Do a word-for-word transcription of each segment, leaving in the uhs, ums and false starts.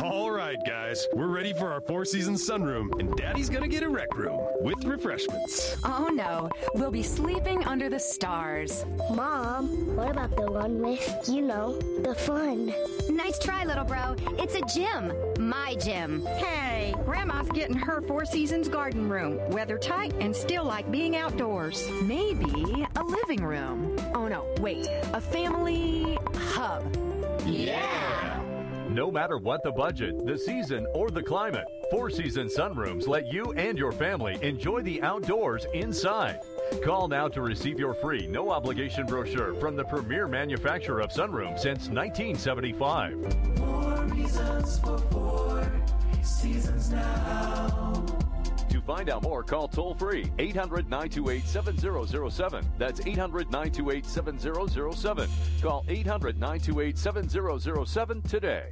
All right, guys. We're ready for our Four Seasons sunroom, and Daddy's gonna get a rec room with refreshments. Oh, no. We'll be sleeping under the stars. Mom, what about the one with, you know, the fun? Nice try, little bro. It's a gym. My gym. Hey, Grandma's getting her Four Seasons garden room. Weather tight and still like being outdoors. Maybe a living room. Oh, no. Wait. A family hub. Yeah! No matter what the budget, the season, or the climate, Four Seasons Sunrooms let you and your family enjoy the outdoors inside. Call now to receive your free, no-obligation brochure from the premier manufacturer of sunrooms since nineteen seventy-five. More reasons for Four Seasons now. To find out more, call toll-free eight hundred, nine two eight, seven zero zero seven. That's eight hundred, nine two eight, seven zero zero seven. Call eight hundred, nine two eight, seven zero zero seven today.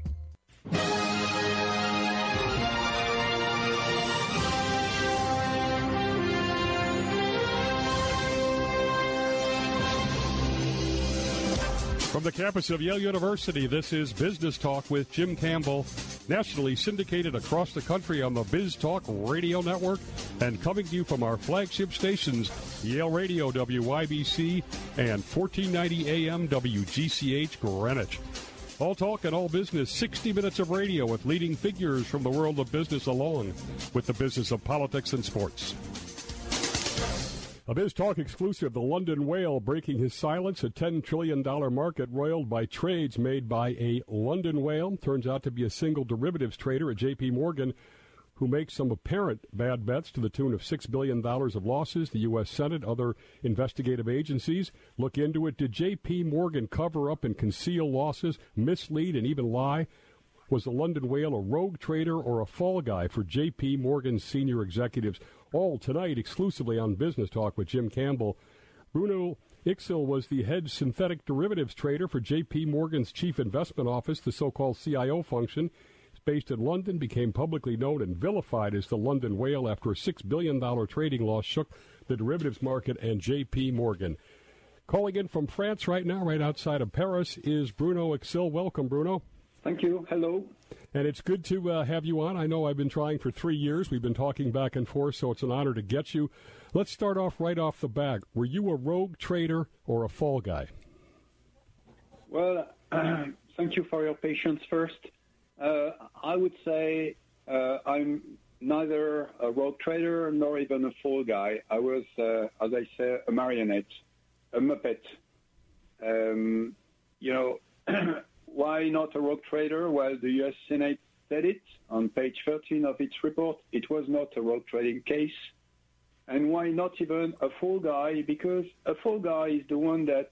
From the campus of Yale University, this is Business Talk with Jim Campbell, nationally syndicated across the country on the Biz Talk Radio Network, and coming to you from our flagship stations, Yale Radio, W Y B C, and fourteen ninety A M W G C H Greenwich. All talk and all business, sixty minutes of radio with leading figures from the world of business along with the business of politics and sports. A Biz Talk exclusive, the London Whale breaking his silence, a ten trillion dollars market roiled by trades made by a London whale. Turns out to be a single derivatives trader at J P. Morgan who makes some apparent bad bets to the tune of six billion dollars of losses. The U S. Senate, other investigative agencies look into it. Did J P. Morgan cover up and conceal losses, mislead, and even lie? Was the London Whale a rogue trader or a fall guy for J P. Morgan's senior executives? All tonight exclusively on Business Talk with Jim Campbell. Bruno Ixel was the head synthetic derivatives trader for J P. Morgan's chief investment office, the so-called C I O function. He's based in London, became publicly known and vilified as the London Whale after a six billion dollars trading loss shook the derivatives market and J P. Morgan. Calling in from France right now, right outside of Paris, is Bruno Ixel. Welcome, Bruno. Thank you. Hello. And it's good to uh, have you on. I know I've been trying for three years. We've been talking back and forth, so it's an honor to get you. Let's start off right off the bat. Were you a rogue trader or a fall guy? Well, uh, thank you for your patience first. Uh, I would say uh, I'm neither a rogue trader nor even a fall guy. I was, uh, as I say, a marionette, a muppet. Um, you know, why not a rogue trader? Well, the U S. Senate said it on page thirteen of its report. It was not a rogue trading case. And why not even a fall guy? Because a fall guy is the one that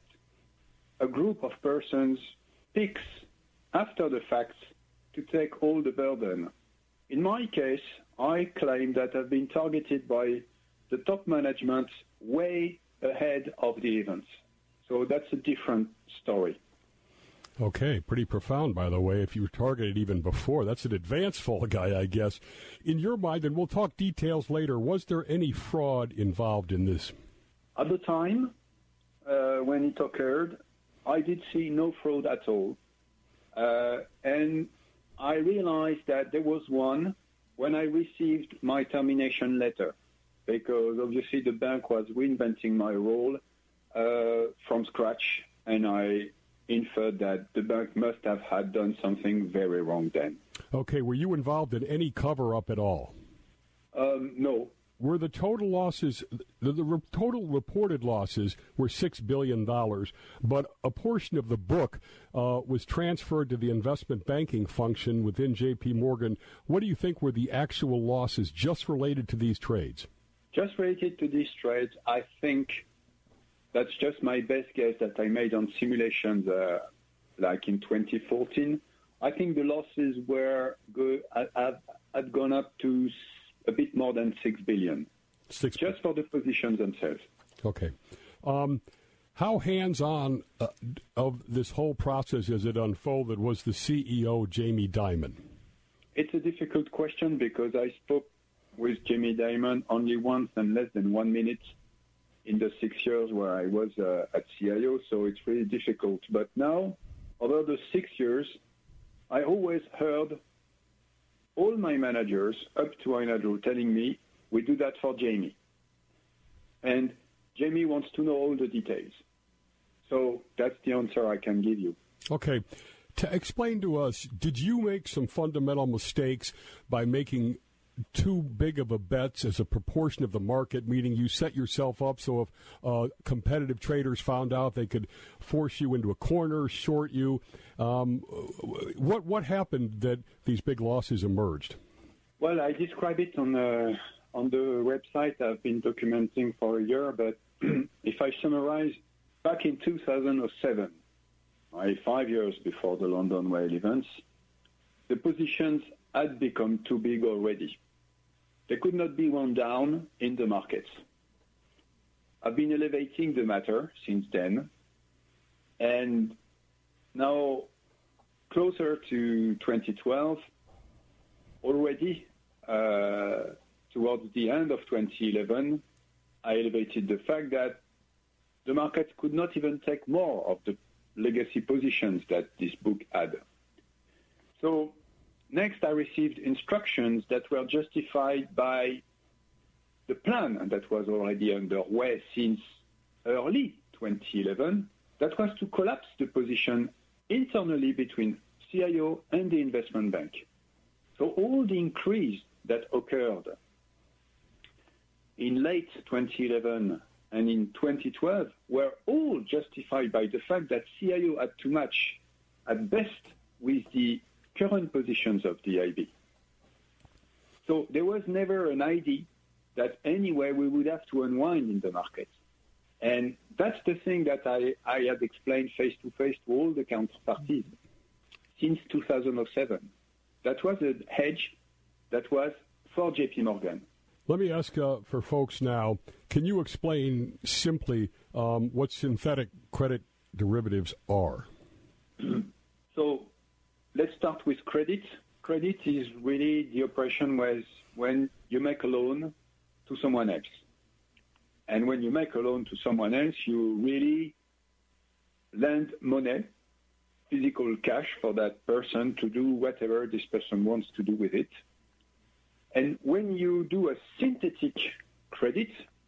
a group of persons picks after the fact to take all the burden. In my case, I claim that I've been targeted by the top management way ahead of the events. So that's a different story. Okay, pretty profound, by the way, if you were targeted even before. That's an advanced fall guy, I guess. In your mind, and we'll talk details later, was there any fraud involved in this? At the time, uh, when it occurred, I did see no fraud at all. Uh, and I realized that there was one when I received my termination letter, because obviously the bank was reinventing my role uh, from scratch, and I inferred that the bank must have had done something very wrong then. Okay, were you involved in any cover-up at all? Um, no. Were the total losses, the, the re- total reported losses were six billion dollars, but a portion of the book uh, was transferred to the investment banking function within J P. Morgan. What do you think were the actual losses just related to these trades? Just related to these trades, I think that's just my best guess that I made on simulations uh, like in twenty fourteen. I think the losses were go, had, had gone up to a bit more than six billion dollars, Six just for the positions themselves. Okay. Um, how hands-on uh, of this whole process as it unfolded was the C E O, Jamie Dimon? It's a difficult question because I spoke with Jamie Dimon only once and less than one minute in the six years where I was uh, at C I O, so it's really difficult. But now, over the six years, I always heard all my managers up to Andrew telling me, we do that for Jamie. And Jamie wants to know all the details. So that's the answer I can give you. Okay. To explain to us, did you make some fundamental mistakes by making too big of a bets as a proportion of the market, meaning you set yourself up so if uh, competitive traders found out they could force you into a corner, short you? Um, what what happened that these big losses emerged? Well, I describe it on the, on the website I've been documenting for a year, but if I summarize, back in two thousand seven, right, five years before the London Whale events, the positions had become too big already. They could not be wound down in the markets. I've been elevating the matter since then, and now closer to twenty twelve, already uh, towards the end of twenty eleven, I elevated the fact that the markets could not even take more of the legacy positions that this book had. So next, I received instructions that were justified by the plan that was already underway since early twenty eleven. That was to collapse the position internally between C I O and the investment bank. So all the increase that occurred in late twenty eleven and in twenty twelve were all justified by the fact that C I O had to match at best with the current positions of the I B. So there was never an idea that anyway we would have to unwind in the market. And that's the thing that I, I had explained face-to-face to all the counterparties since two thousand seven. That was a hedge that was for J P Morgan. Let me ask uh, for folks now, can you explain simply um, what synthetic credit derivatives are? So let's start with credit. Credit is really the operation where when you make a loan to someone else. And when you make a loan to someone else, you really lend money, physical cash for that person to do whatever this person wants to do with it. And when you do a synthetic credit,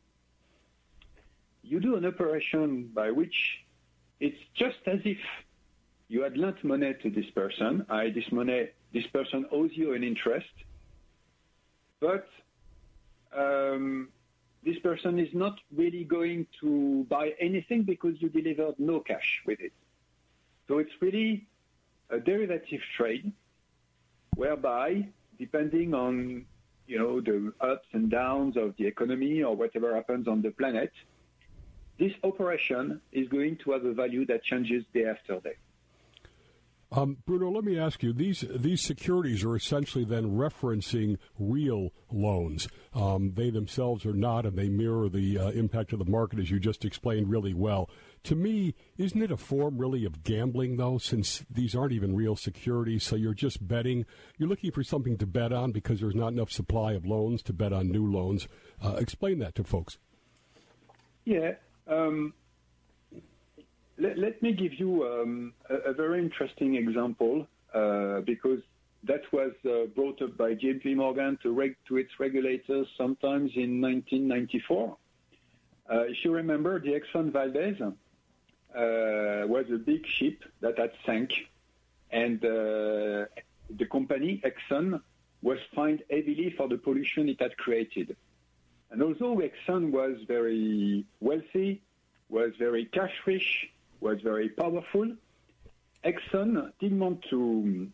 you do an operation by which it's just as if you had lent money to this person. I, this money, this person owes you an interest, but um, this person is not really going to buy anything because you delivered no cash with it. So it's really a derivative trade whereby, depending on you know the ups and downs of the economy or whatever happens on the planet, this operation is going to have a value that changes day after day. Um, Bruno, let me ask you, these these securities are essentially then referencing real loans. Um, they themselves are not, and they mirror the uh, impact of the market, as you just explained really well. To me, isn't it a form really of gambling, though, since these aren't even real securities, so you're just betting? You're looking for something to bet on because there's not enough supply of loans to bet on new loans. Uh, explain that to folks. Yeah. Um Let, let me give you um, a, a very interesting example uh, because that was uh, brought up by J P Morgan to, reg- to its regulators sometimes in nineteen ninety-four. Uh, if you remember, the Exxon Valdez uh, was a big ship that had sank, and uh, the company, Exxon, was fined heavily for the pollution it had created. And although Exxon was very wealthy, was very cash-rich, was very powerful, Exxon didn't want to,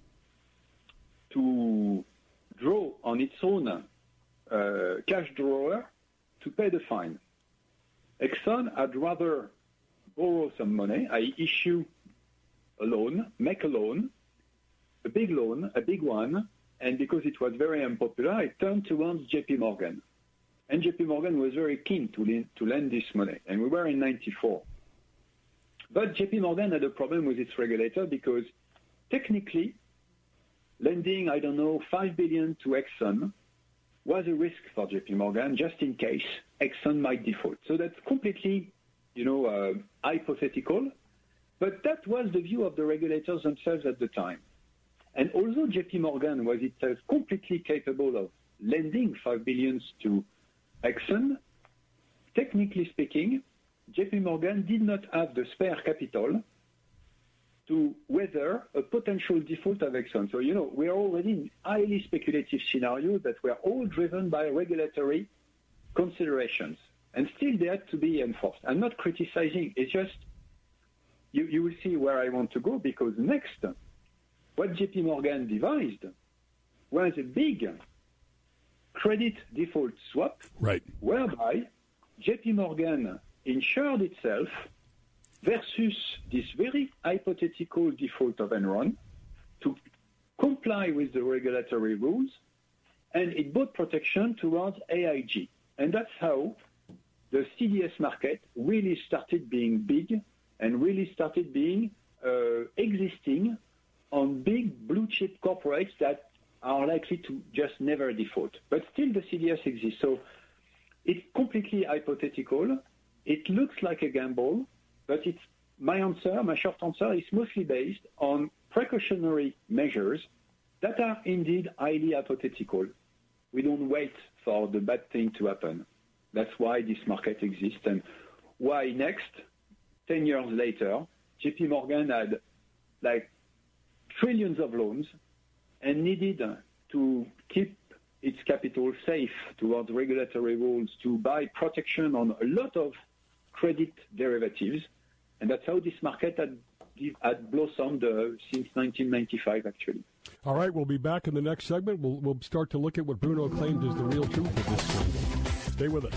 to draw on its own uh, cash drawer to pay the fine. Exxon had rather borrow some money, that is issue a loan, make a loan, a big loan, a big one, and because it was very unpopular, it turned towards J P Morgan. And J P Morgan was very keen to, lend, to lend this money, and we were in ninety-four. But J P Morgan had a problem with its regulator because technically lending, I don't know, five billion dollars to Exxon was a risk for J P Morgan just in case Exxon might default. So that's completely, you know, uh, hypothetical, but that was the view of the regulators themselves at the time. And although J P Morgan was itself completely capable of lending five billion dollars to Exxon, technically speaking, J P Morgan did not have the spare capital to weather a potential default of Exxon. So, you know, we are already in highly speculative scenarios that were all driven by regulatory considerations. And still they had to be enforced. I'm not criticizing. It's just, you, you will see where I want to go, because next, what J P Morgan devised was a big credit default swap, right, whereby J P Morgan insured itself versus this very hypothetical default of Enron to comply with the regulatory rules, and it bought protection towards A I G. And that's how the C D S market really started being big and really started being uh, existing on big blue chip corporates that are likely to just never default. But still the C D S exists. So it's completely hypothetical. It looks like a gamble, but it's my answer, my short answer is mostly based on precautionary measures that are indeed highly hypothetical. We don't wait for the bad thing to happen. That's why this market exists, and why next, ten years later, J P Morgan had like trillions of loans and needed to keep its capital safe towards regulatory rules, to buy protection on a lot of credit derivatives. And that's how this market had, had blossomed uh, since nineteen ninety-five, actually. All right, we'll be back in the next segment. We'll, we'll start to look at what Bruno claimed is the real truth of this scandal. Stay with us.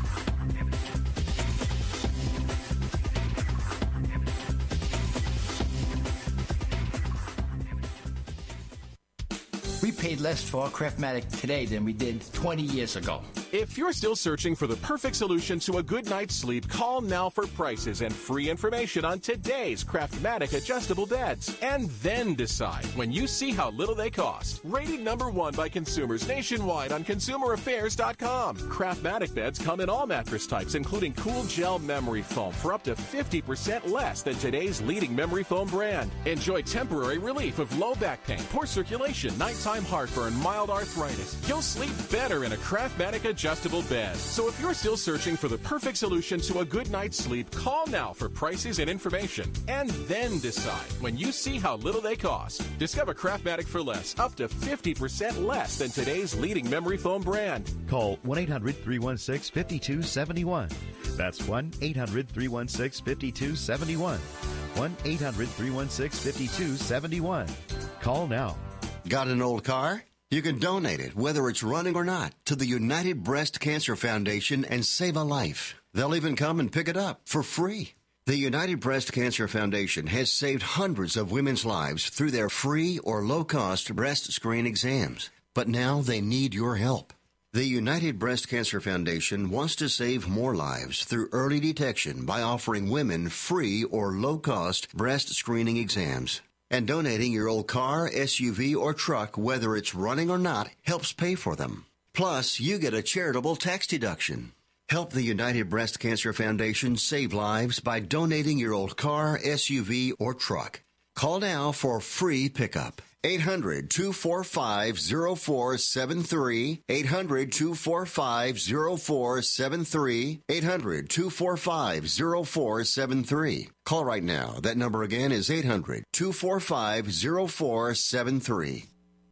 We paid less for our Craftmatic today than we did twenty years ago. If you're still searching for the perfect solution to a good night's sleep, call now for prices and free information on today's Craftmatic adjustable beds. And then decide when you see how little they cost. Rated number one by consumers nationwide on consumer affairs dot com. Craftmatic beds come in all mattress types, including cool gel memory foam for up to fifty percent less than today's leading memory foam brand. Enjoy temporary relief of low back pain, poor circulation, nighttime heartburn, mild arthritis. You'll sleep better in a Craftmatic adjustable bed. So if you're still searching for the perfect solution to a good night's sleep, call now for prices and information. And then decide when you see how little they cost. Discover Craftmatic for less, up to fifty percent less than today's leading memory foam brand. Call one eight hundred three one six five two seven one. That's one eight hundred three one six five two seven one. one eight hundred three one six five two seven one. Call now. Got an old car? You can donate it, whether it's running or not, to the United Breast Cancer Foundation and save a life. They'll even come and pick it up for free. The United Breast Cancer Foundation has saved hundreds of women's lives through their free or low-cost breast screen exams. But now they need your help. The United Breast Cancer Foundation wants to save more lives through early detection by offering women free or low-cost breast screening exams. And donating your old car, S U V, or truck, whether it's running or not, helps pay for them. Plus, you get a charitable tax deduction. Help the United Breast Cancer Foundation save lives by donating your old car, S U V, or truck. Call now for free pickup. eight hundred two four five zero four seven three. eight hundred two four five zero four seven three. eight hundred two four five zero four seven three. Call right now. That number again is eight hundred two four five zero four seven three.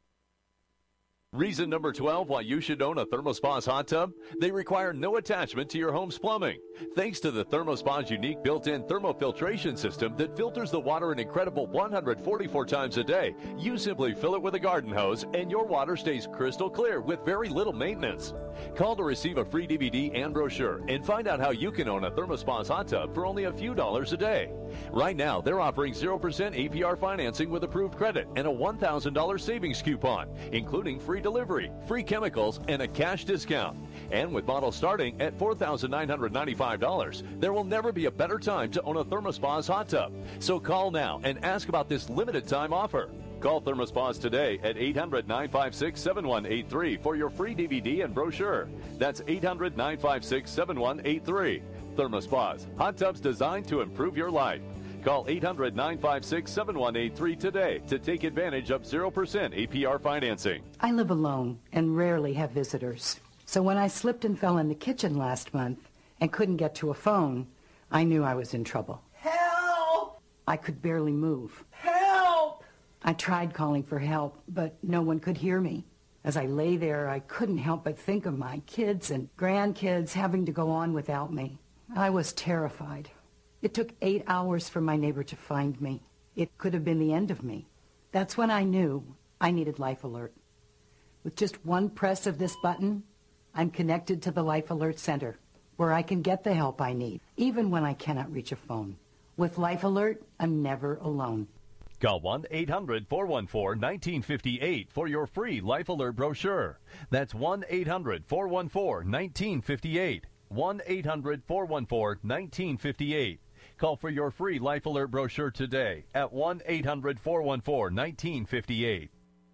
Reason number twelve why you should own a ThermoSpa's hot tub? They require no attachment to your home's plumbing. Thanks to the ThermoSpa's unique built-in thermofiltration system that filters the water an incredible one hundred forty-four times a day, you simply fill it with a garden hose and your water stays crystal clear with very little maintenance. Call to receive a free D V D and brochure and find out how you can own a ThermoSpa's hot tub for only a few dollars a day. Right now, they're offering zero percent A P R financing with approved credit and a one thousand dollars savings coupon, including free delivery, free chemicals, and a cash discount. And with models starting at four thousand nine hundred ninety-five dollars, there will never be a better time to own a ThermoSpa's hot tub. So call now and ask about this limited time offer. Call ThermoSpa's today at eight hundred nine five six seven one eight three for your free D V D and brochure. That's eight hundred nine five six seven one eight three. ThermoSpa's, hot tubs designed to improve your life. Call eight hundred, nine five six, seven one eight three today to take advantage of zero percent A P R financing. I live alone and rarely have visitors. So when I slipped and fell in the kitchen last month and couldn't get to a phone, I knew I was in trouble. Help! I could barely move. Help! I tried calling for help, but no one could hear me. As I lay there, I couldn't help but think of my kids and grandkids having to go on without me. I was terrified. It took eight hours for my neighbor to find me. It could have been the end of me. That's when I knew I needed Life Alert. With just one press of this button, I'm connected to the Life Alert Center, where I can get the help I need, even when I cannot reach a phone. With Life Alert, I'm never alone. Call one eight hundred, four one four, one nine five eight for your free Life Alert brochure. That's one eight hundred, four one four, one nine five eight. one eight hundred, four one four, one nine five eight. Call for your free Life Alert brochure today at one eight hundred, four one four, one nine five eight.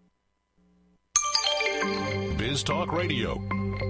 Biz Talk Radio.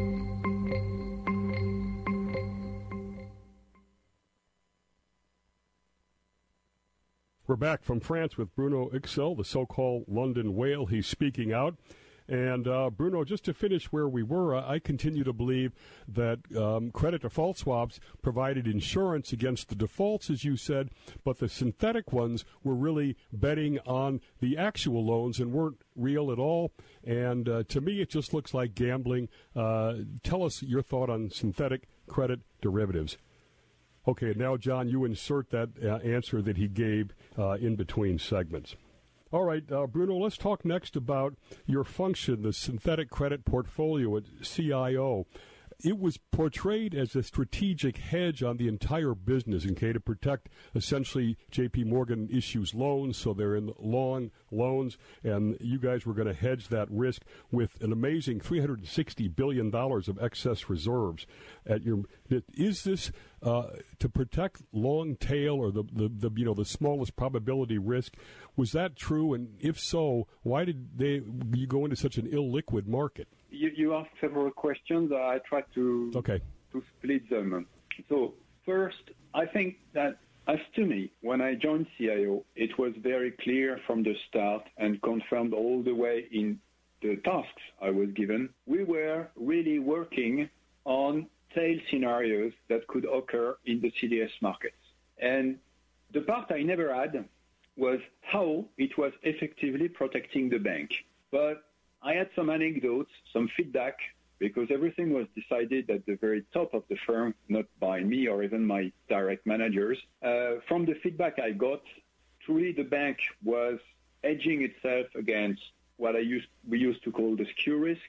We're back from France with Bruno Ixel, the so-called London whale. He's speaking out. And, uh, Bruno, just to finish where we were, I continue to believe that um, credit default swaps provided insurance against the defaults, as you said, but the synthetic ones were really betting on the actual loans and weren't real at all. And uh, to me, it just looks like gambling. Uh, tell us your thought on synthetic credit derivatives. Okay, now, John, you insert that uh, answer that he gave uh, in between segments. All right, uh, Bruno, let's talk next about your function, the synthetic credit portfolio at C I O. It was portrayed as a strategic hedge on the entire business, okay, to protect essentially J P. Morgan issues loans, so they're in long loans, and you guys were going to hedge that risk with an amazing three hundred sixty billion dollars of excess reserves. At your, is this uh, to protect long tail or the, the, the you know the smallest probability risk? Was that true? And if so, why did they you go into such an illiquid market? You, you asked several questions. I tried to okay. to split them. So first, I think that as to me, when I joined C I O, it was very clear from the start and confirmed all the way in the tasks I was given. We were really working on tail scenarios that could occur in the C D S markets. And the part I never had was how it was effectively protecting the bank. But I had some anecdotes, some feedback, because everything was decided at the very top of the firm, not by me or even my direct managers. Uh, from the feedback I got, truly the bank was hedging itself against what I used, we used to call the skew risk,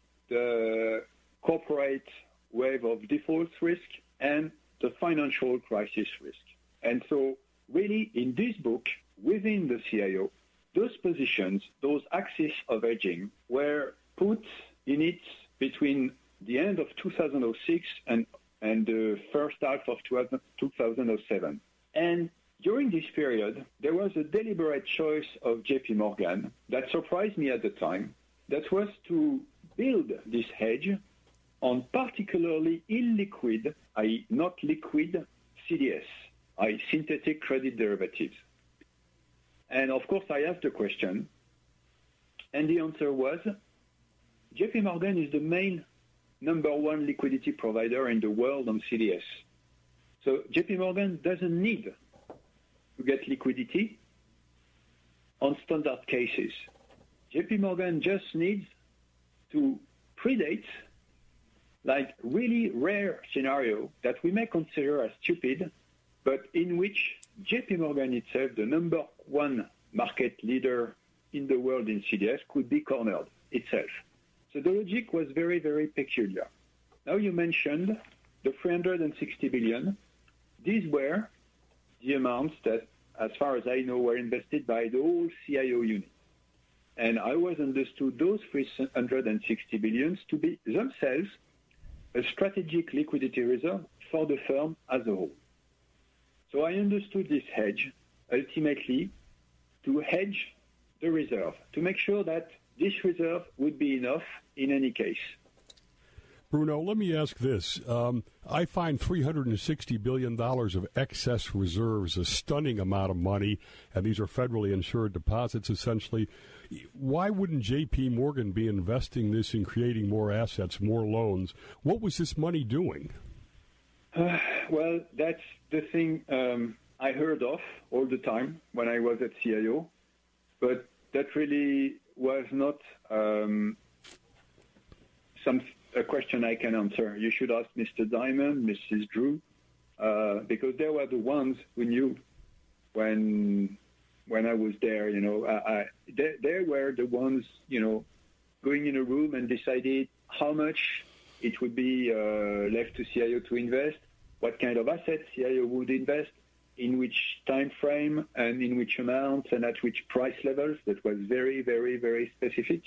the corporate wave of defaults risk, and the financial crisis risk. And so really in this book, within the C I O, those positions, those axes of hedging, were put in it between the end of two thousand six and, and the first half of two thousand seven. And during this period, there was a deliberate choice of J P. Morgan that surprised me at the time, that was to build this hedge on particularly illiquid, that is not liquid, C D S, that is synthetic credit derivatives. And of course, I asked the question, and the answer was, J P. Morgan is the main number one liquidity provider in the world on C D S. So J P. Morgan doesn't need to get liquidity on standard cases. J P. Morgan just needs to predate like really rare scenario that we may consider as stupid, but in which J P. Morgan itself, the number one market leader in the world in C D S, could be cornered itself. So the logic was very, very peculiar. Now you mentioned the three hundred sixty billion. These were the amounts that, as far as I know, were invested by the whole C I O unit. And I was understood those three hundred sixty billions to be themselves a strategic liquidity reserve for the firm as a whole. So I understood this hedge ultimately to hedge the reserve, to make sure that this reserve would be enough in any case. Bruno, let me ask this. Um, I find three hundred sixty billion dollars of excess reserves a stunning amount of money, and these are federally insured deposits, essentially. Why wouldn't J P. Morgan be investing this in creating more assets, more loans? What was this money doing? Uh, well, that's the thing um, I heard of all the time when I was at C I O, but that really was not um, some a question I can answer. You should ask Mister Diamond, Missus Drew, uh, because they were the ones who knew when when I was there. You know, I, I, they, they were the ones, you know, going in a room and decided how much it would be uh, left to C I O to invest, what kind of assets C I O would invest, in which time frame, and in which amount, and at which price levels. That was very, very, very specific.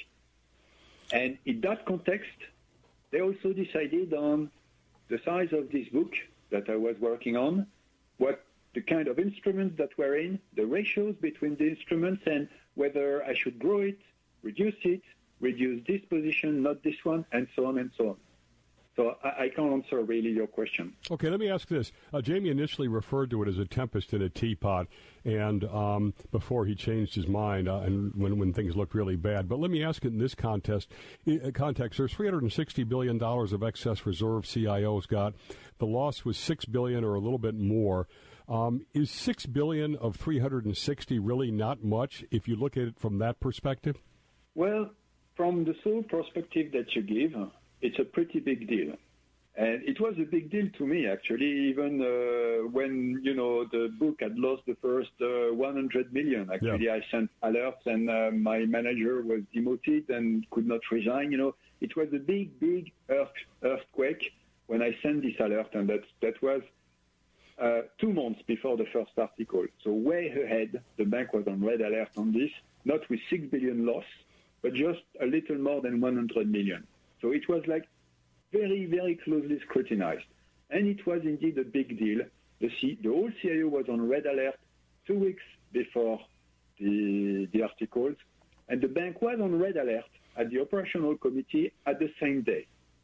And in that context, they also decided on the size of this book that I was working on, what the kind of instruments that were in, the ratios between the instruments, and whether I should grow it, reduce it, reduce this position, not this one, and so on and so on. So I, I can't answer really your question. Okay, let me ask this. Uh, Jamie initially referred to it as a tempest in a teapot, and um, before he changed his mind, uh, and when, when things looked really bad. But let me ask it in this contest, uh, context. There's three hundred sixty billion dollars of excess reserve C I O's got. The loss was six billion dollars or a little bit more. Um, is six billion dollars of three hundred sixty really not much if you look at it from that perspective? Well, from the sole perspective that you give, it's a pretty big deal. And it was a big deal to me, actually, even uh, when, you know, the book had lost the first uh, one hundred million. Actually, yeah. I sent alerts, and uh, my manager was demoted and could not resign. You know, it was a big, big earth, earthquake when I sent this alert, and that, that was uh, two months before the first article. So way ahead, the bank was on red alert on this, not with six billion loss, but just a little more than one hundred million. So it was like very, very closely scrutinized. And it was indeed a big deal. The, C, the whole C I O was on red alert two weeks before the, the articles, and the bank was on red alert at the operational committee at the same day.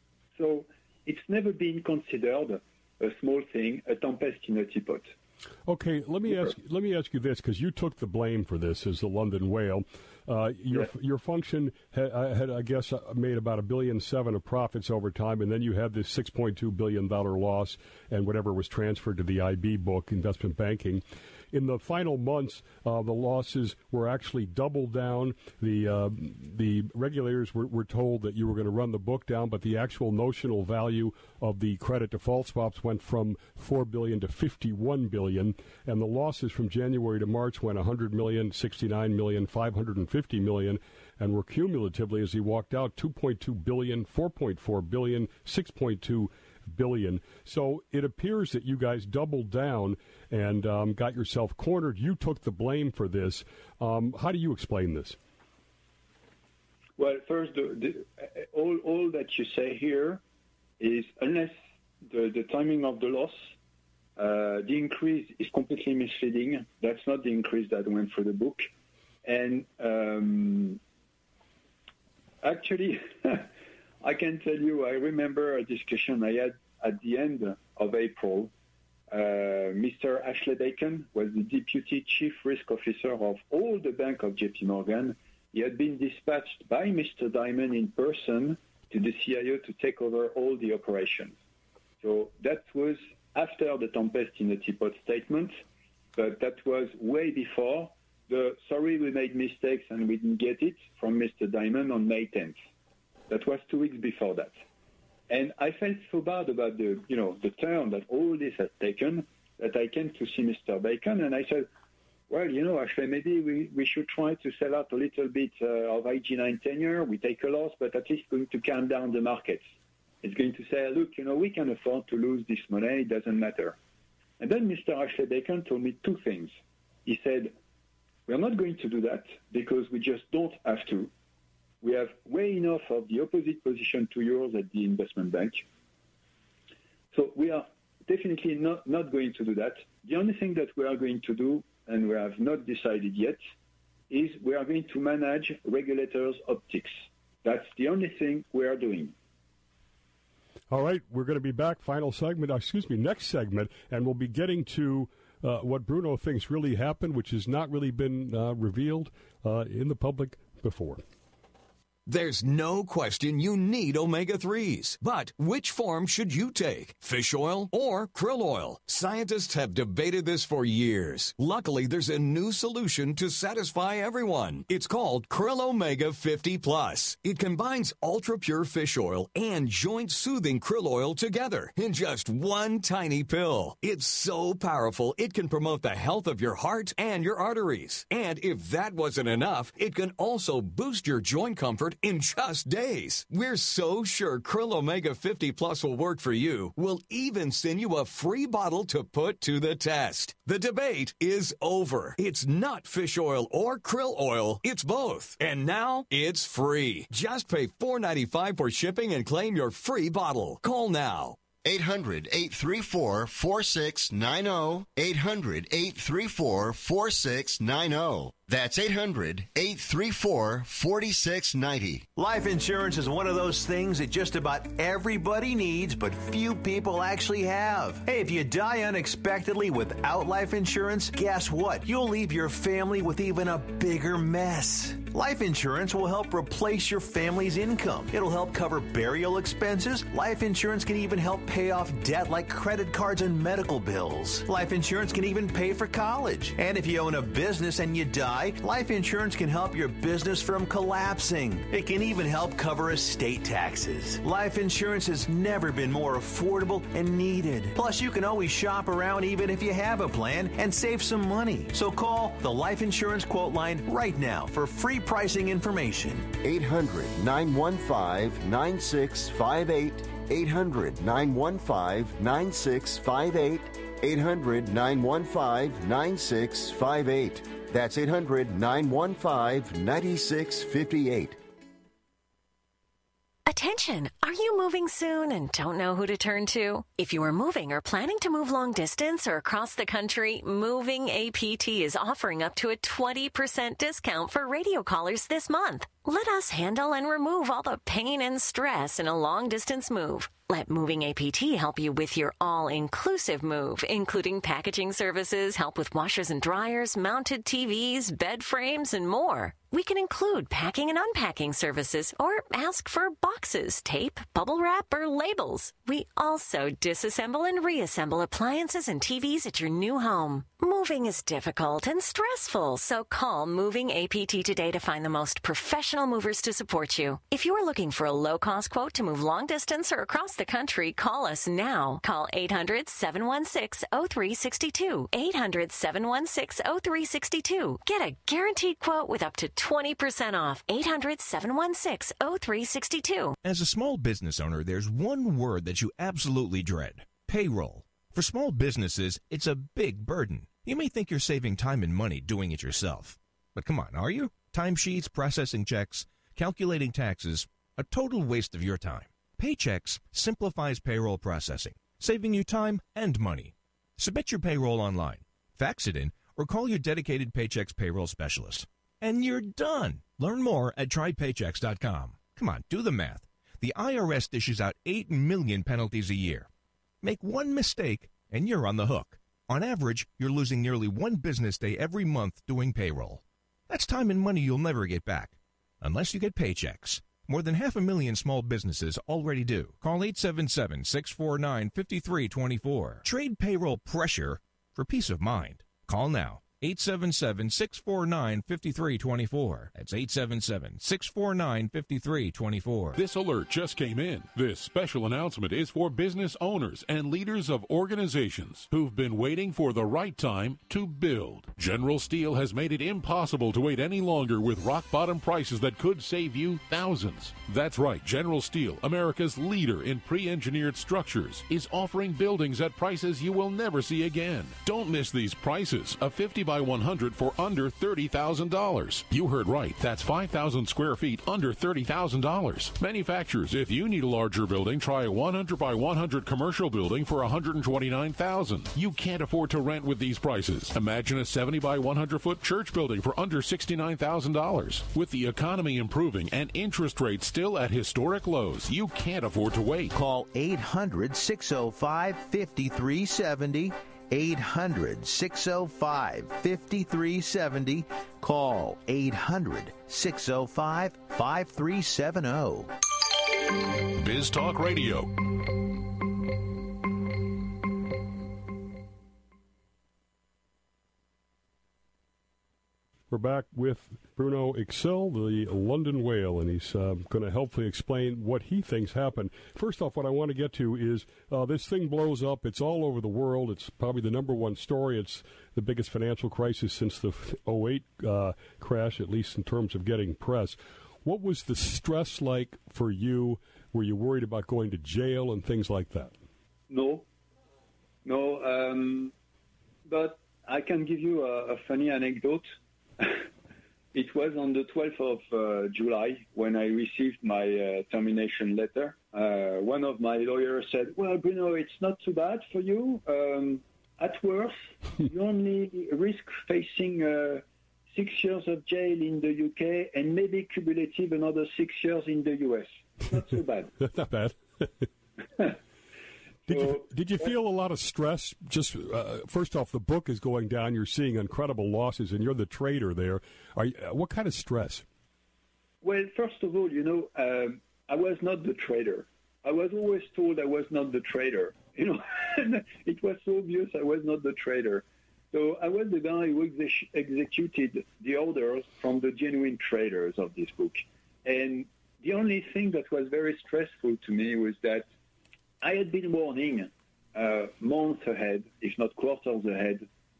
So it's never been considered a small thing, a tempest in a teapot. Okay, let me ask let me ask you this, because you took the blame for this as the London whale. Uh, your yes. your function had, had, I guess, made about a billion seven of profits over time, and then you had this six point two billion dollar loss, and whatever was transferred to the I B book, investment banking. In the final months, uh, the losses were actually doubled down. The uh, the regulators were, were told that you were going to run the book down, but the actual notional value of the credit default swaps went from four billion dollars to fifty-one billion dollars, and the losses from January to March went one hundred million dollars, sixty-nine million dollars, five hundred fifty million dollars, and were cumulatively, as he walked out, two point two billion dollars, four point four billion dollars, six point two billion. So it appears that you guys doubled down and um, got yourself cornered. You took the blame for this. Um, how do you explain this? Well, first, the, the, all, all that you say here is, unless the, the timing of the loss, uh, the increase is completely misleading. That's not the increase that went through the book. And um, actually, I can tell you, I remember a discussion I had at the end of April. Uh, Mister Ashley Bacon was the Deputy Chief Risk Officer of all the bank of J P. Morgan. He had been dispatched by Mister Diamond in person to the C I O to take over all the operations. So that was after the tempest in the teapot statement, but that was way before the sorry we made mistakes and we didn't get it from Mister Diamond on May tenth. That was two weeks before that. And I felt so bad about the, you know, the turn that all this has taken that I came to see Mister Bacon and I said, well, you know, actually, maybe we, we should try to sell out a little bit uh, of I G nine tenure. We take a loss, but at least going to calm down the markets. It's going to say, look, you know, we can afford to lose this money. It doesn't matter. And then Mister Ashley Bacon told me two things. He said, we're not going to do that because we just don't have to. We have way enough of the opposite position to yours at the investment bank. So we are definitely not, not going to do that. The only thing that we are going to do, and we have not decided yet, is we are going to manage regulators' optics. That's the only thing we are doing. All right, we're going to be back, final segment, excuse me, next segment, and we'll be getting to uh, what Bruno thinks really happened, which has not really been uh, revealed uh, in the public before. There's no question you need omega threes. But which form should you take? Fish oil or krill oil? Scientists have debated this for years. Luckily, there's a new solution to satisfy everyone. It's called Krill Omega fifty plus. It combines ultra-pure fish oil and joint-soothing krill oil together in just one tiny pill. It's so powerful, it can promote the health of your heart and your arteries. And if that wasn't enough, it can also boost your joint comfort in just days. We're so sure Krill Omega fifty plus will work for you. We'll even send you a free bottle to put to the test. The debate is over. It's not fish oil or krill oil. It's both. And now it's free. Just pay four dollars and ninety-five cents for shipping and claim your free bottle. Call now. eight hundred, eight three four, four six nine zero. eight hundred, eight three four, four six nine zero. That's eight hundred, eight three four, four six nine zero. Life insurance is one of those things that just about everybody needs, but few people actually have. Hey, if you die unexpectedly without life insurance, guess what? You'll leave your family with even a bigger mess. Life insurance will help replace your family's income. It'll help cover burial expenses. Life insurance can even help pay off debt like credit cards and medical bills. Life insurance can even pay for college. And if you own a business and you die, life insurance can help your business from collapsing. It can even help cover estate taxes. Life insurance has never been more affordable and needed. Plus, you can always shop around even if you have a plan and save some money. So call the Life Insurance Quote Line right now for free pricing information. eight hundred, nine one five, nine six five eight. eight hundred, nine one five, nine six five eight. eight hundred, nine one five, nine six five eight. That's eight hundred, nine one five, nine six five eight. Attention! Are you moving soon and don't know who to turn to? If you are moving or planning to move long distance or across the country, Moving A P T is offering up to a twenty percent discount for radio callers this month. Let us handle and remove all the pain and stress in a long-distance move. Let Moving A P T help you with your all-inclusive move, including packaging services, help with washers and dryers, mounted T Vs, bed frames, and more. We can include packing and unpacking services or ask for boxes, tape, bubble wrap, or labels. We also disassemble and reassemble appliances and T Vs at your new home. Moving is difficult and stressful, so call Moving A P T today to find the most professional movers to support you. If you are looking for a low-cost quote to move long distance or across the country, call us now. Call eight hundred, seven one six, zero three six two. eight hundred, seven one six, zero three six two. Get a guaranteed quote with up to twenty percent off. eight hundred, seven one six, zero three six two. As a small business owner, there's one word that you absolutely dread: payroll. For small businesses, it's a big burden. You may think you're saving time and money doing it yourself. But come on, are you? Timesheets, processing checks, calculating taxes, a total waste of your time. Paychex simplifies payroll processing, saving you time and money. Submit your payroll online, fax it in, or call your dedicated Paychex payroll specialist. And you're done. Learn more at try paychex dot com. Come on, do the math. The I R S dishes out eight million penalties a year. Make one mistake, and you're on the hook. On average, you're losing nearly one business day every month doing payroll. That's time and money you'll never get back, unless you get Paychex. More than half a million small businesses already do. Call eight seven seven, six four nine, five three two four. Trade payroll pressure for peace of mind. Call now. eight seven seven, six four nine, five three two four. That's eight seven seven, six four nine, five three two four. This alert just came in. This special announcement is for business owners and leaders of organizations who've been waiting for the right time to build. General Steel has made it impossible to wait any longer with rock-bottom prices that could save you thousands. That's right. General Steel, America's leader in pre-engineered structures, is offering buildings at prices you will never see again. Don't miss these prices. A fifty by by one hundred for under thirty thousand dollars. You heard right. That's five thousand square feet under thirty thousand dollars. Manufacturers, if you need a larger building, try a one hundred by one hundred commercial building for one hundred twenty-nine thousand dollars. You can't afford to rent with these prices. Imagine a seventy by one hundred foot church building for under sixty-nine thousand dollars. With the economy improving and interest rates still at historic lows, you can't afford to wait. Call eight hundred, six oh five, five three seven oh. eight hundred, six oh five, five three seven oh. Call eight hundred, six oh five, five three seven oh. Biz Talk Radio. We're back with Bruno Excel, the London Whale, and he's uh, going to helpfully explain what he thinks happened. First off, what I want to get to is uh, this thing blows up. It's all over the world. It's probably the number one story. It's the biggest financial crisis since the oh eight uh, crash, at least in terms of getting press. What was the stress like for you? Were you worried about going to jail and things like that? No. No, um, but I can give you a, a funny anecdote. It was on the twelfth of uh, July when I received my uh, termination letter. Uh, one of my lawyers said, well, Bruno, it's not too bad for you. Um, at worst, you only risk facing uh, six years of jail in the U K and maybe cumulative another six years in the U S. Not too bad. Not bad. Did you did you feel a lot of stress? Just uh, first off, the book is going down. You're seeing incredible losses, and you're the trader there. Are you, uh, what kind of stress? Well, first of all, you know, um, I was not the trader. I was always told I was not the trader. You know, it was so obvious I was not the trader. So I was the guy who ex- executed the orders from the genuine traders of this book. And the only thing that was very stressful to me was that I had been warning uh, months ahead, if not quarters ahead,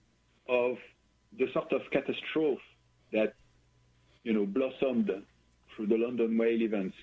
of the sort of catastrophe that, you know, blossomed through the London Whale events.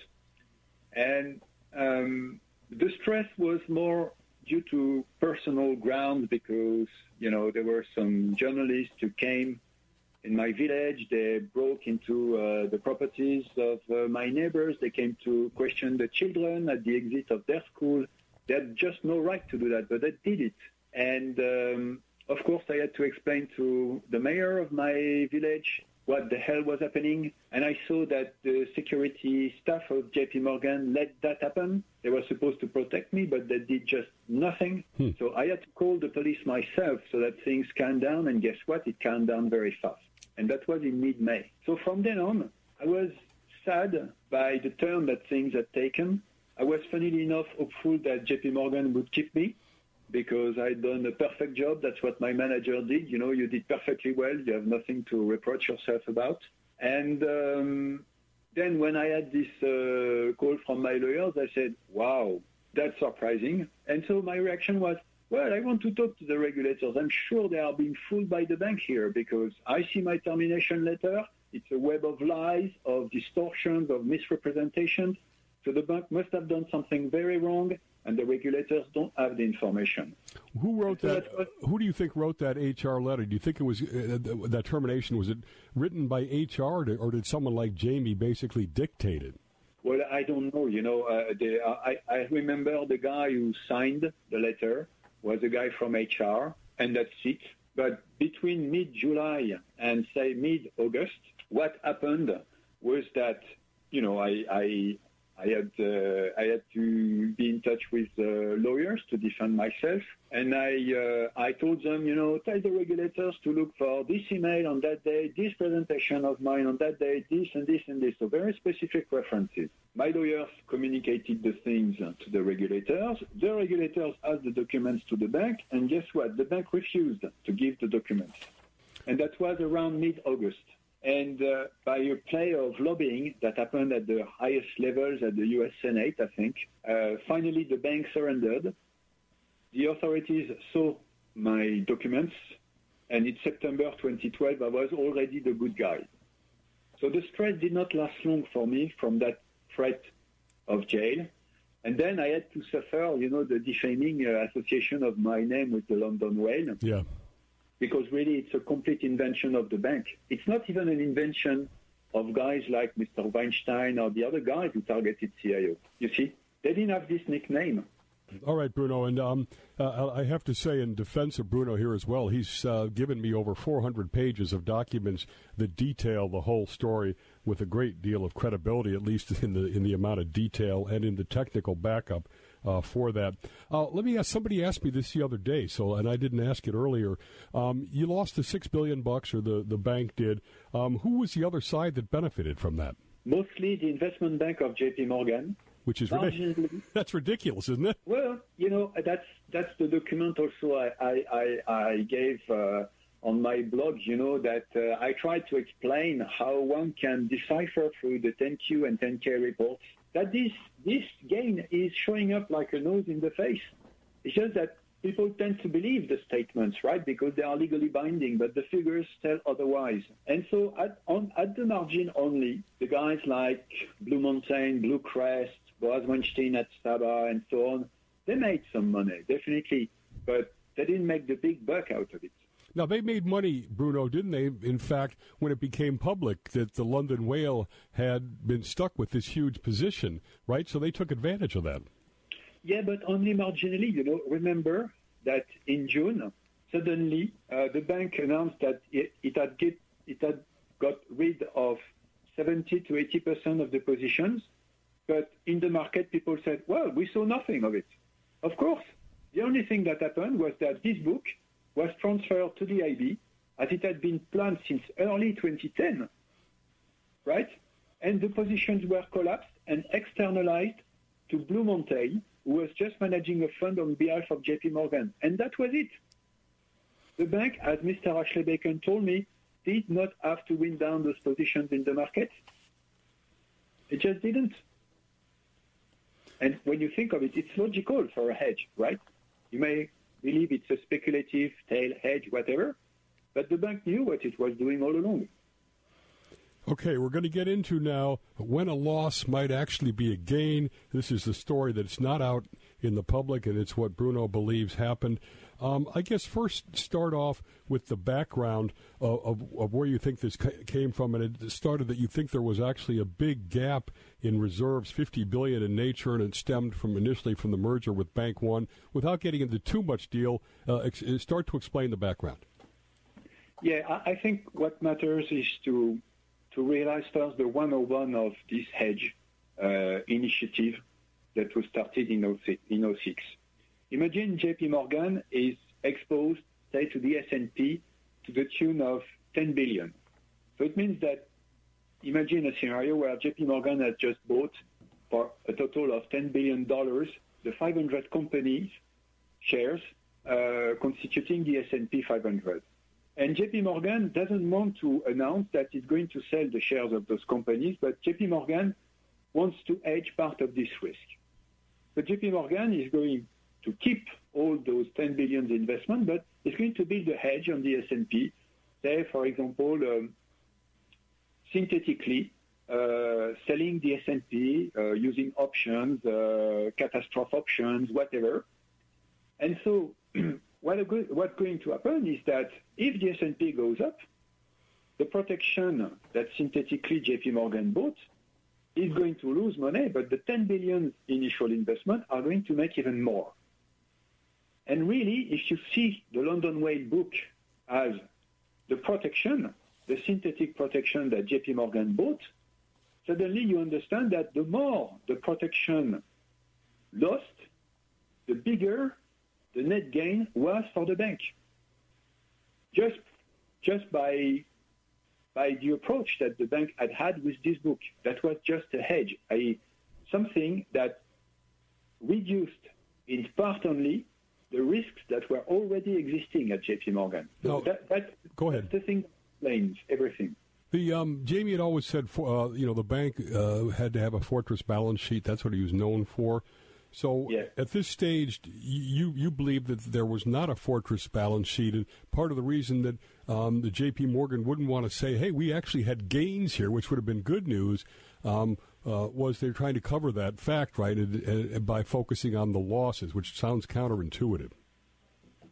And um, the stress was more due to personal grounds because, you know, there were some journalists who came in my village. They broke into uh, the properties of uh, my neighbors. They came to question the children at the exit of their school. They had just no right to do that, but they did it. And, um, of course, I had to explain to the mayor of my village what the hell was happening. And I saw that the security staff of J P Morgan let that happen. They were supposed to protect me, but they did just nothing. Hmm. So I had to call the police myself so that things calmed down. And guess what? It calmed down very fast. And that was in mid-May. So from then on, I was sad by the turn that things had taken. I was, funnily enough, hopeful that J P Morgan would keep me because I'd done a perfect job. That's what my manager did. You know, you did perfectly well. You have nothing to reproach yourself about. And um, then when I had this uh, call from my lawyers, I said, wow, that's surprising. And so my reaction was, well, I want to talk to the regulators. I'm sure they are being fooled by the bank here because I see my termination letter. It's a web of lies, of distortions, of misrepresentations. So the bank must have done something very wrong, and the regulators don't have the information. Who wrote so that? Was, who do you think wrote that H R letter? Do you think it was uh, that termination? Was it written by H R, or did someone like Jamie basically dictate it? Well, I don't know. You know, uh, the, uh, I, I remember the guy who signed the letter was a guy from H R, and that's it. But between mid-July and, say, mid-August, what happened was that, you know, I... I I had uh, I had to be in touch with uh, lawyers to defend myself, and I uh, I told them, you know, tell the regulators to look for this email on that day, this presentation of mine on that day, this and this and this. So very specific references. My lawyers communicated the things to the regulators. The regulators asked the documents to the bank, and guess what? The bank refused to give the documents, and that was around mid-August. And uh, by a play of lobbying that happened at the highest levels at the U S Senate, I think, uh, finally the bank surrendered. The authorities saw my documents, and in September twenty twelve, I was already the good guy. So the stress did not last long for me from that threat of jail. And then I had to suffer, you know, the defaming uh, association of my name with the London Whale. Yeah. because really it's a complete invention of the bank. It's not even an invention of guys like Mister Weinstein or the other guys who targeted C I O. You see, they didn't have this nickname. All right, Bruno, and um, uh, I have to say in defense of Bruno here as well, he's uh, given me over four hundred pages of documents that detail the whole story with a great deal of credibility, at least in the in the amount of detail and in the technical backup uh, for that. Uh, let me ask. Somebody asked me this the other day, so and I didn't ask it earlier. Um, you lost the six billion bucks, or the the bank did. Um, who was the other side that benefited from that? Mostly the investment bank of J P Morgan. Which is ridiculous. That's ridiculous, isn't it? Well, you know, that's that's the document also I I, I, I gave uh, on my blog. You know that uh, I tried to explain how one can decipher through the ten Q and ten K reports that this this gain is showing up like a nose in the face. It's just that people tend to believe the statements, right, because they are legally binding, but the figures tell otherwise. And so at, on, at the margin only, the guys like Blue Mountain, Blue Crest, Boaz Weinstein at Saba, and so on, they made some money, definitely, but they didn't make the big buck out of it. Now, they made money, Bruno, didn't they, in fact, when it became public that the London Whale had been stuck with this huge position, right? So they took advantage of that. Yeah, but only marginally. You know, remember that in June, suddenly uh, the bank announced that it, it had get, it had got rid of seventy to eighty percent of the positions, but in the market, people said, "Well, we saw nothing of it." Of course, the only thing that happened was that this book was transferred to the I B, as it had been planned since early twenty ten, right? And the positions were collapsed and externalized to Blue Mountain, who was just managing a fund on behalf of J P Morgan. And that was it. The bank, as Mister Ashley Bacon told me, did not have to wind down those positions in the market. It just didn't. And when you think of it, it's logical for a hedge, right? You may believe it's a speculative tail hedge, whatever, but the bank knew what it was doing all along. Okay, we're going to get into now when a loss might actually be a gain. This is the story that's not out in the public, and it's what Bruno believes happened. Um, I guess first start off with the background of, of, of where you think this ca- came from, and it started that you think there was actually a big gap in reserves, fifty billion dollars in nature, and it stemmed from initially from the merger with Bank One. Without getting into too much deal, uh, ex- start to explain the background. Yeah, I, I think what matters is to to realize first the one oh one of this hedge uh, initiative that was started in oh six. Imagine J P Morgan is exposed, say, to the S and P to the tune of ten billion dollars. So it means that imagine a scenario where J P Morgan has just bought for a total of ten billion dollars the five hundred companies shares uh, constituting the S and P five hundred. And J P Morgan doesn't want to announce that it's going to sell the shares of those companies, but J P Morgan wants to hedge part of this risk. But J P Morgan is going to keep all those ten billion dollars investment, but it's going to build a hedge on the S and P, say, for example, um, synthetically uh, selling the S and P uh, using options, uh, catastrophe options, whatever. And so what what's going to happen is that if the S and P goes up, the protection that synthetically J P Morgan bought is going to lose money, but the ten billion dollars initial investment are going to make even more. And really, if you see the London Whale book as the protection, the synthetic protection that J P Morgan bought, suddenly you understand that the more the protection lost, the bigger the net gain was for the bank. Just, just by, by the approach that the bank had had with this book, that was just a hedge, that is, something that reduced in part only the risks that were already existing at J P Morgan. So no, that, that, go ahead. That's the thing that explains everything. The um, Jamie had always said, for, uh, you know, the bank uh, had to have a fortress balance sheet. That's what he was known for. So yeah. At this stage, you you believe that there was not a fortress balance sheet, and part of the reason that um, the J P Morgan wouldn't want to say, "Hey, we actually had gains here," which would have been good news, um, uh, was they're trying to cover that fact, right, and, and by focusing on the losses, which sounds counterintuitive.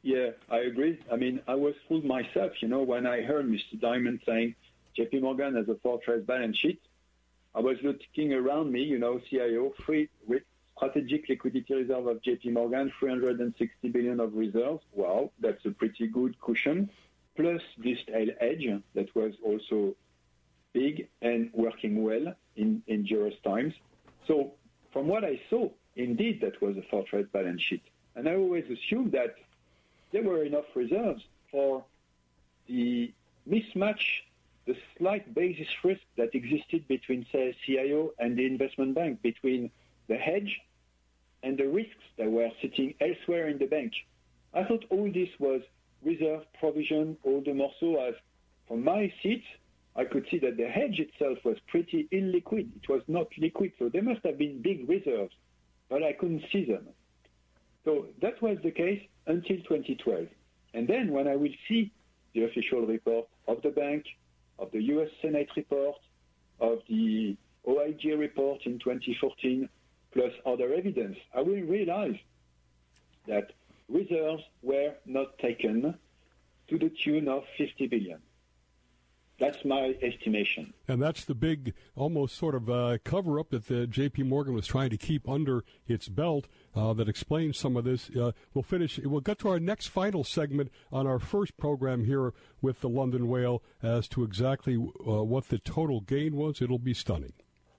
Yeah, I agree. I mean, I was fooled myself, you know, when I heard Mister Diamond saying J P Morgan has a fortress balance sheet. I was looking around me, you know, C I O, free strategic liquidity reserve of J P Morgan, three hundred sixty billion of reserves. Wow, that's a pretty good cushion. Plus this tail edge that was also big and working well in, in Juros times. So from what I saw, indeed, that was a fortress balance sheet. And I always assumed that there were enough reserves for the mismatch, the slight basis risk that existed between, say, C I O and the investment bank, between the hedge and the risks that were sitting elsewhere in the bank. I thought all this was reserve provision, all the more so as from my seat, I could see that the hedge itself was pretty illiquid. It was not liquid, so there must have been big reserves, but I couldn't see them. So that was the case until twenty twelve. And then when I will see the official report of the bank, of the U S Senate report, of the O I G report in twenty fourteen, plus other evidence, I will realize that reserves were not taken to the tune of fifty billion. That's my estimation. And that's the big, almost sort of uh, cover-up that the J P Morgan was trying to keep under its belt uh, that explains some of this. Uh, we'll finish. We'll get to our next final segment on our first program here with the London Whale as to exactly uh, what the total gain was. It'll be stunning.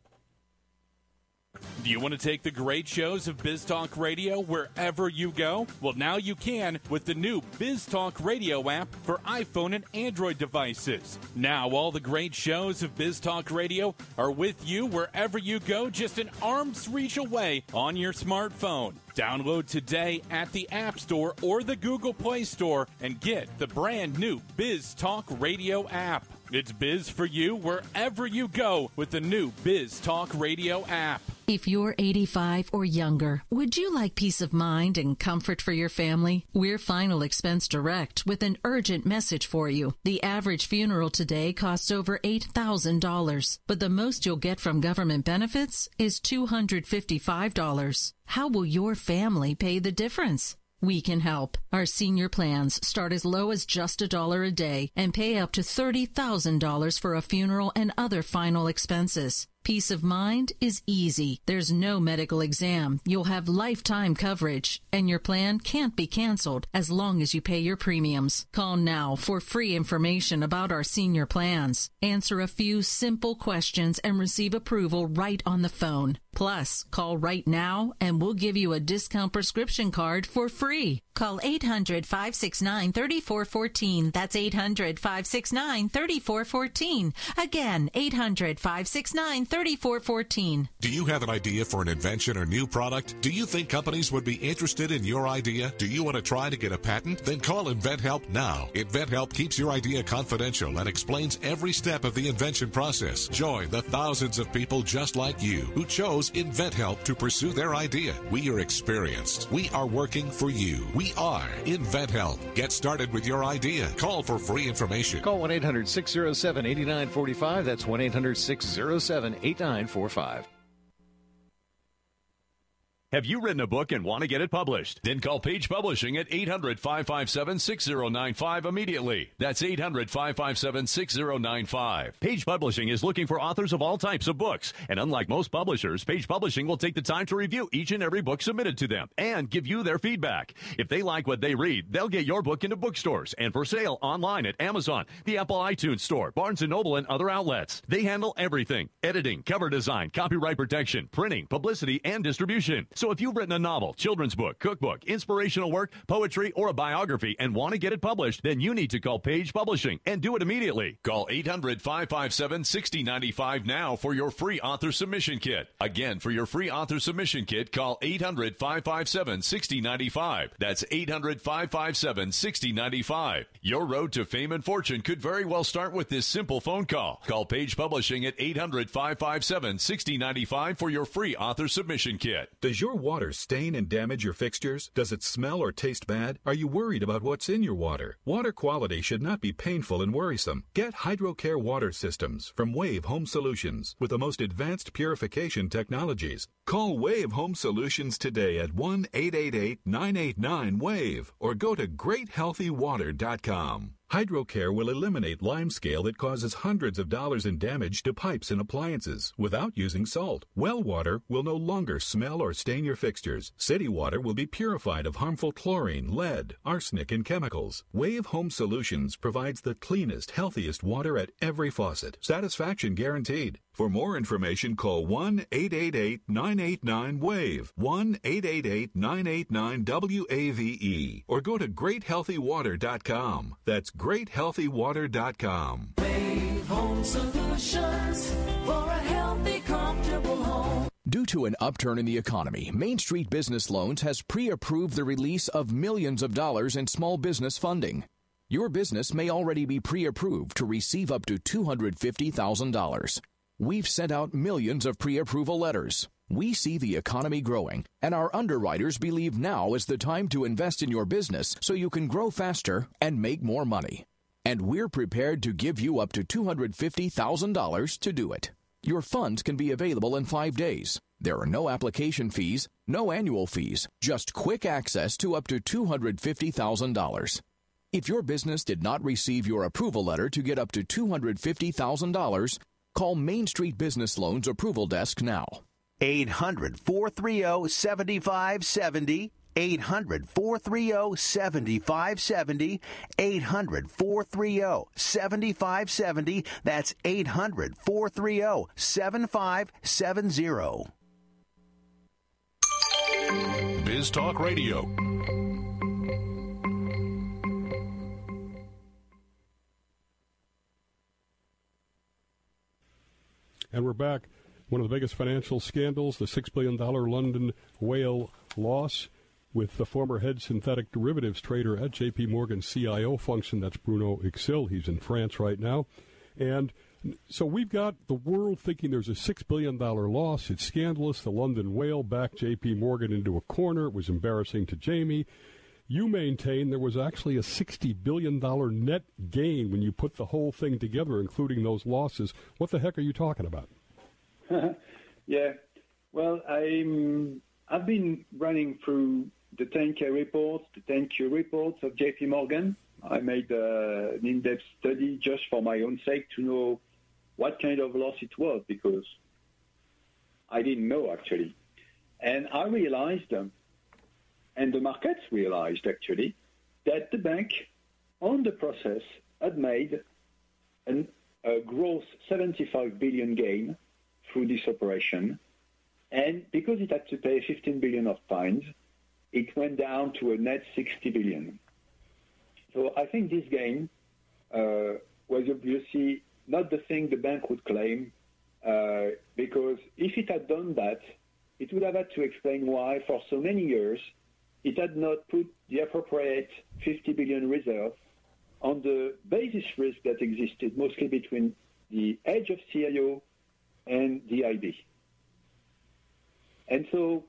Do you want to take the great shows of Biz Talk Radio wherever you go? Well, now you can with the new Biz Talk Radio app for iPhone and Android devices. Now all the great shows of Biz Talk Radio are with you wherever you go, just an arm's reach away on your smartphone. Download today at the App Store or the Google Play Store and get the brand new Biz Talk Radio app. It's Biz for you wherever you go with the new Biz Talk Radio app. If you're eighty-five or younger, would you like peace of mind and comfort for your family? We're Final Expense Direct with an urgent message for you. The average funeral today costs over eight thousand dollars, but the most you'll get from government benefits is two hundred fifty-five dollars. How will your family pay the difference? We can help. Our senior plans start as low as just a dollar a day and pay up to thirty thousand dollars for a funeral and other final expenses. Peace of mind is easy. There's no medical exam. You'll have lifetime coverage, and your plan can't be canceled as long as you pay your premiums. Call now for free information about our senior plans. Answer a few simple questions and receive approval right on the phone. Plus, call right now and we'll give you a discount prescription card for free. Call eight hundred, five six nine, three four one four. That's eight hundred, five six nine, three four one four. Again, eight hundred, five six nine, three four one four. Do you have an idea for an invention or new product? Do you think companies would be interested in your idea? Do you want to try to get a patent? Then call InventHelp now. InventHelp keeps your idea confidential and explains every step of the invention process. Join the thousands of people just like you who chose InventHelp to pursue their idea. We are experienced. We are working for you. We are InventHelp. Get started with your idea. Call for free information. Call one eight hundred, six oh seven, eight nine four five. That's one eight hundred, six oh seven, eight nine four five. Have you written a book and want to get it published? Then call Page Publishing at eight hundred, five five seven, six oh nine five immediately. That's eight hundred, five five seven, six oh nine five. Page Publishing is looking for authors of all types of books. And unlike most publishers, Page Publishing will take the time to review each and every book submitted to them and give you their feedback. If they like what they read, they'll get your book into bookstores and for sale online at Amazon, the Apple iTunes Store, Barnes and Noble, and other outlets. They handle everything: editing, cover design, copyright protection, printing, publicity, and distribution. So if you've written a novel, children's book, cookbook, inspirational work, poetry, or a biography and want to get it published, then you need to call Page Publishing and do it immediately. Call eight hundred, five five seven, six oh nine five now for your free author submission kit. Again, for your free author submission kit, call eight hundred, five five seven, six oh nine five. That's eight hundred, five five seven, six oh nine five. Your road to fame and fortune could very well start with this simple phone call. Call Page Publishing at eight hundred, five five seven, six oh nine five for your free author submission kit. Does your your water stain and damage your fixtures? Does it smell or taste bad? Are you worried about what's in your water? Water quality should not be painful and worrisome. Get HydroCare water systems from Wave Home Solutions with the most advanced purification technologies. Call Wave Home Solutions today at one eight eight eight, nine eight nine, WAVE or go to great healthy water dot com. HydroCare will eliminate limescale that causes hundreds of dollars in damage to pipes and appliances without using salt. Well water will no longer smell or stain your fixtures. City water will be purified of harmful chlorine, lead, arsenic, and chemicals. Wave Home Solutions provides the cleanest, healthiest water at every faucet. Satisfaction guaranteed. For more information, call one eight eight eight, nine eight nine, WAVE, one eight eight eight, nine eight nine, W A V E, or go to great healthy water dot com. That's great healthy water dot com. Wave Home Solutions for a healthy, comfortable home. Due to an upturn in the economy, Main Street Business Loans has pre-approved the release of millions of dollars in small business funding. Your business may already be pre-approved to receive up to two hundred fifty thousand dollars. We've sent out millions of pre-approval letters. We see the economy growing, and our underwriters believe now is the time to invest in your business so you can grow faster and make more money. And we're prepared to give you up to two hundred fifty thousand dollars to do it. Your funds can be available in five days. There are no application fees, no annual fees, just quick access to up to two hundred fifty thousand dollars. If your business did not receive your approval letter to get up to two hundred fifty thousand dollars, call Main Street Business Loans Approval Desk now. eight hundred, four three zero, seven five seven zero. eight hundred, four three zero, seven five seven zero. eight hundred, four three zero, seven five seven zero. That's eight hundred, four three zero, seven five seven zero. Biz Talk Radio. And we're back. One of the biggest financial scandals, the six billion dollars London whale loss with the former head synthetic derivatives trader at J P Morgan's C I O function. That's Bruno Ixil. He's in France right now. And so we've got the world thinking there's a six billion dollars loss. It's scandalous. The London whale backed J P Morgan into a corner. It was embarrassing to Jamie. You maintain there was actually a sixty billion dollars net gain when you put the whole thing together, including those losses. What the heck are you talking about? Yeah, well, I'm, I've been running through the ten K reports, the ten Q reports of J P Morgan. I made uh, an in-depth study just for my own sake to know what kind of loss it was, because I didn't know, actually. And I realized, um, and the markets realized, actually, that the bank, on the process, had made an, a gross seventy-five billion dollars gain through this operation. And because it had to pay fifteen billion dollars of fines, it went down to a net sixty billion dollars. So I think this gain uh, was obviously not the thing the bank would claim, uh, because if it had done that, it would have had to explain why, for so many years, it had not put the appropriate fifty billion dollars reserve on the basis risk that existed mostly between the edge of C I O and the I B. And so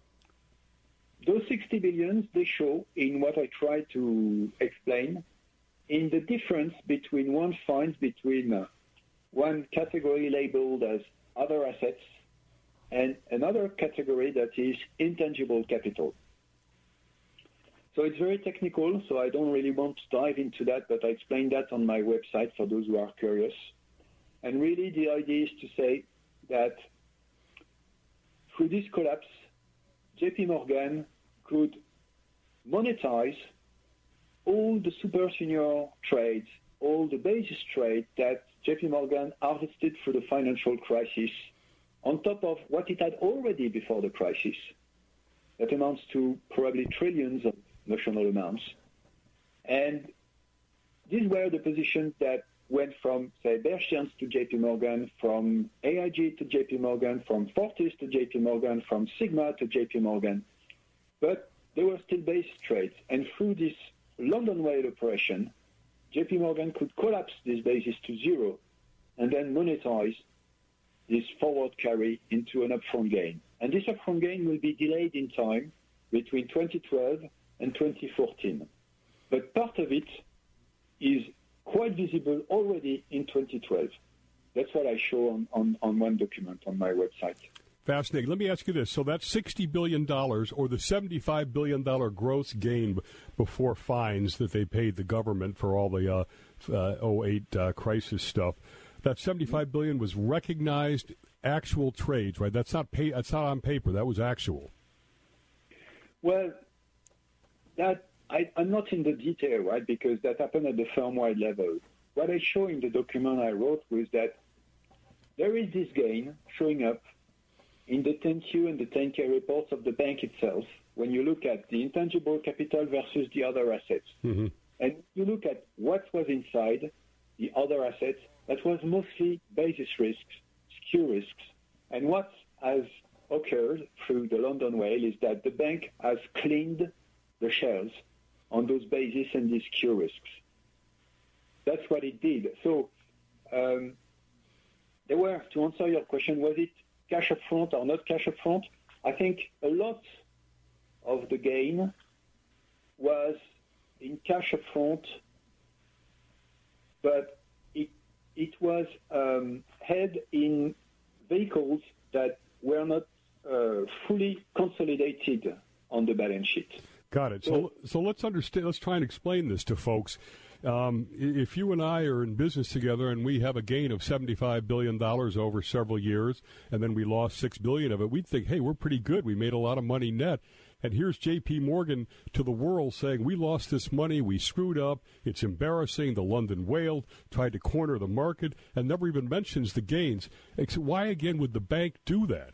those sixty billions, they show in what I try to explain, in the difference between one finds between uh, one category labeled as other assets and another category that is intangible capital. So it's very technical, so I don't really want to dive into that, but I explain that on my website for those who are curious. And really the idea is to say that through this collapse, J P Morgan could monetize all the super senior trades, all the basis trades that J P Morgan harvested through the financial crisis, on top of what it had already before the crisis. That amounts to probably trillions of notional amounts. And these were the positions that went from, say, Bear Stearns to J P Morgan, from A I G to J P Morgan, from Fortis to J P Morgan, from Sigma to J P Morgan. But they were still base trades. And through this London whale operation, J P Morgan could collapse this basis to zero and then monetize this forward carry into an upfront gain. And this upfront gain will be delayed in time between twenty twelve and twenty fourteen. But part of it is quite visible already in twenty twelve. That's what I show on, on, on one document on my website. Fascinating. Let me ask you this. So that's sixty billion dollars or the seventy-five billion dollars gross gain b- before fines that they paid the government for all the uh, uh, oh eight uh, crisis stuff. That seventy-five billion dollars was recognized actual trades, right? That's not pay, that's not on paper. That was actual. Well, that I, I'm not in the detail, right, because that happened at the firm-wide level. What I show in the document I wrote was that there is this gain showing up in the ten Q and the ten K reports of the bank itself when you look at the intangible capital versus the other assets. Mm-hmm. And you look at what was inside the other assets, that was mostly basis risks, skew risks. And what has occurred through the London Whale is that the bank has cleaned the shells on those basis and these skew risks. That's what it did. So um, there were, to answer your question, was it cash up front or not cash up front? I think a lot of the gain was in cash up front, but it, it was um, held in vehicles that were not uh, fully consolidated on the balance sheet. Got it. So, so let's understand. Let's try and explain this to folks. Um, if you and I are in business together and we have a gain of seventy-five billion dollars over several years, and then we lost six billion dollars of it, we'd think, hey, we're pretty good. We made a lot of money net. And here's J P. Morgan to the world saying, we lost this money, we screwed up, it's embarrassing, the London Whale tried to corner the market, and never even mentions the gains. Why, again, would the bank do that?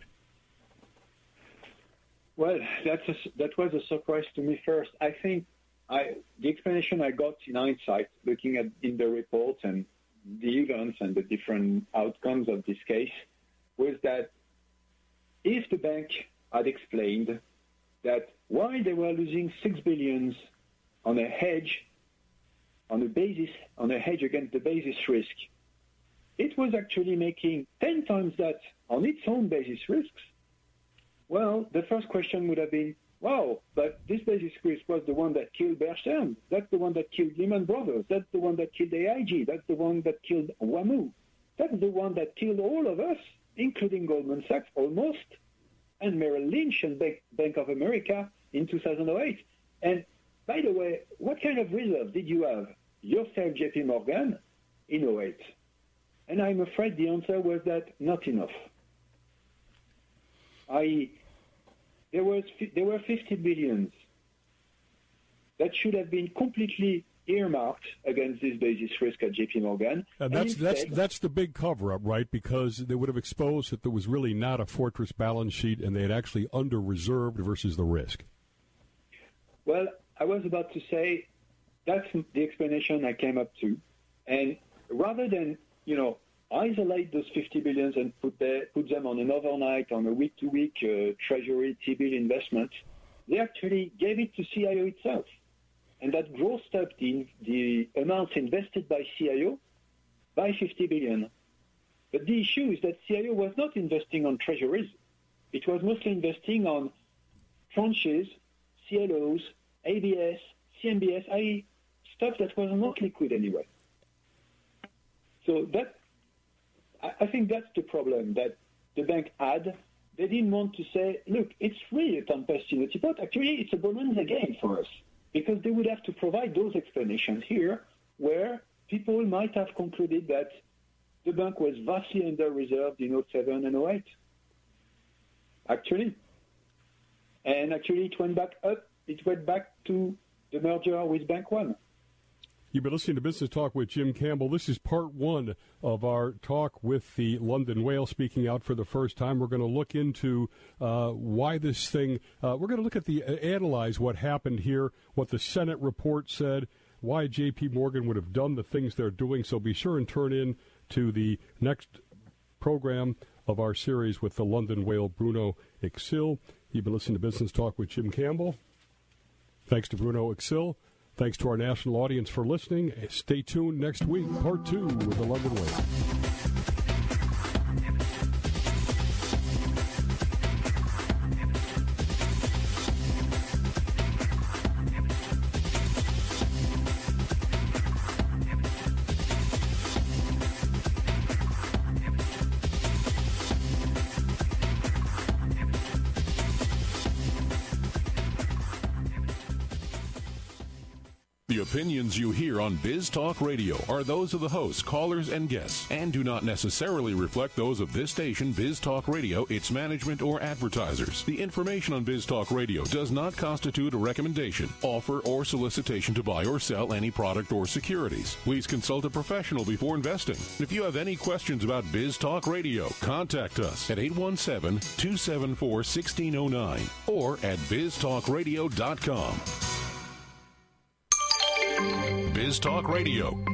Well, that's a, that was a surprise to me first. I think I, the explanation I got in hindsight, looking at in the report and the events and the different outcomes of this case, was that if the bank had explained that why they were losing six billion on a hedge, on a basis, on a hedge against the basis risk, it was actually making ten times that on its own basis risks. Well, the first question would have been, wow, but this basis risk was the one that killed Bear Stearns. That's the one that killed Lehman Brothers. That's the one that killed A I G. That's the one that killed WAMU. That's the one that killed all of us, including Goldman Sachs, almost, and Merrill Lynch and Bank of America in two thousand eight. And by the way, what kind of reserve did you have yourself, J P. Morgan, in oh eight? And I'm afraid the answer was that not enough. I, there, was, there were fifty billions that should have been completely earmarked against this basis risk at J P. Morgan. And that's, and that's, instead, that's the big cover-up, right? Because they would have exposed that there was really not a fortress balance sheet and they had actually under-reserved versus the risk. Well, I was about to say that's the explanation I came up to. And rather than, you know, isolate those fifty billions and put, the, put them on an overnight, on a week-to-week uh, Treasury T-bill investment, they actually gave it to C I O itself. And that grossed up the, the amounts invested by C I O by fifty billion. But the issue is that C I O was not investing on treasuries. It was mostly investing on tranches, C L Os, A B S, C M B S, that is stuff that was not liquid anyway. So that, I think that's the problem that the bank had. They didn't want to say, look, it's really a tempest in a teapot. Actually, it's a bonanza game for us, because they would have to provide those explanations here where people might have concluded that the bank was vastly under-reserved in oh seven and oh eight. Actually. And actually it went back up. It went back to the merger with Bank One. You've been listening to Business Talk with Jim Campbell. This is part one of our talk with the London Whale speaking out for the first time. We're going to look into uh, why this thing, uh, we're going to look at the, uh, analyze what happened here, what the Senate report said, why J P. Morgan would have done the things they're doing. So be sure and turn in to the next program of our series with the London Whale, Bruno Exil. You've been listening to Business Talk with Jim Campbell. Thanks to Bruno Exil. Thanks to our national audience for listening. Stay tuned next week, part two with the London Whale. The opinions you hear on Biz Talk Radio are those of the hosts, callers, and guests, and do not necessarily reflect those of this station, Biz Talk Radio, its management, or advertisers. The information on Biz Talk Radio does not constitute a recommendation, offer, or solicitation to buy or sell any product or securities. Please consult a professional before investing. If you have any questions about Biz Talk Radio, contact us at eight one seven, two seven four, one six zero nine or at biz talk radio dot com. Biz Talk Radio,